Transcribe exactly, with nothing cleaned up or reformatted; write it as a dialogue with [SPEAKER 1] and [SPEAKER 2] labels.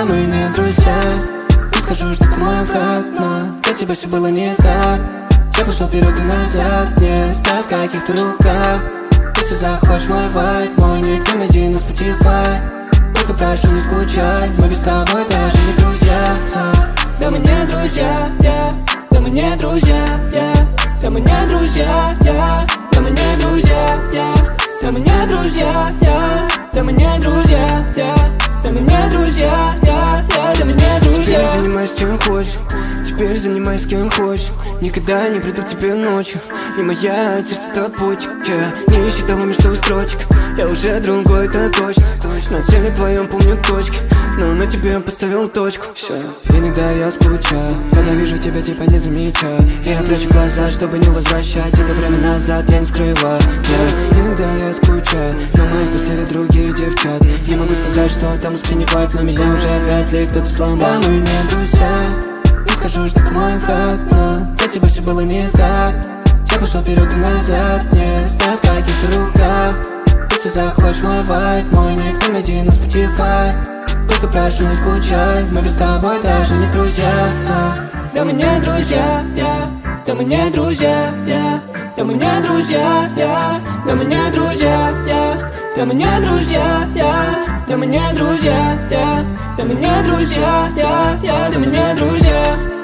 [SPEAKER 1] мы не друзья. Не скажу, что ты мой враг, но для тебя все было не так. Я пошел вперед и назад, не знаю в каких ты руках. Если захочешь мой вайб, мой ник не найди на Spotify. Только прошу, не скучай, мы без тобой даже не друзья. Да мы не друзья, yeah. Да мы не друзья, yeah. Да мы не друзья, yeah. Да мы не друзья, yeah. Да мы не друзья, yeah. Да мы не друзья, yeah. Да мы не друзья, yeah, yeah. Да мы не друзья.
[SPEAKER 2] Теперь занимайся чем хочешь, теперь занимайся кем хочешь. Никогда не приду к тебе ночью, не моя, сердце топочек, yeah. Не ищи того между строчек, я уже другой, это точно. На теле твоем помню точки, но на тебе поставил точку. Иногда я скучаю, когда вижу тебя, типа не замечаю. Я прячу глаза, чтобы не возвращать это время назад, я не скрываю, yeah. Иногда я скучаю, но в моей постели другие девчат. Не могу сказать, что там искренний вайб, но меня уже вряд ли кто-то сломал.
[SPEAKER 1] Да мы не друзья. Не скажу, что ты мой враг, но для тебя все было не так. Я пошел вперед и назад, не знаю в каких ты руках. Если захочешь мой вайб, мой ник не найди на Spotify. Только прошу, не скучай, мы без тобой даже не друзья. Да мы не друзья, yeah. Да мы не друзья, yeah. Да мы не друзья, yeah. Да мы не друзья, yeah. Да мы не друзья, yeah. Да мы не друзья, yeah. Да мы не друзья, yeah, yeah. Да мы не друзья.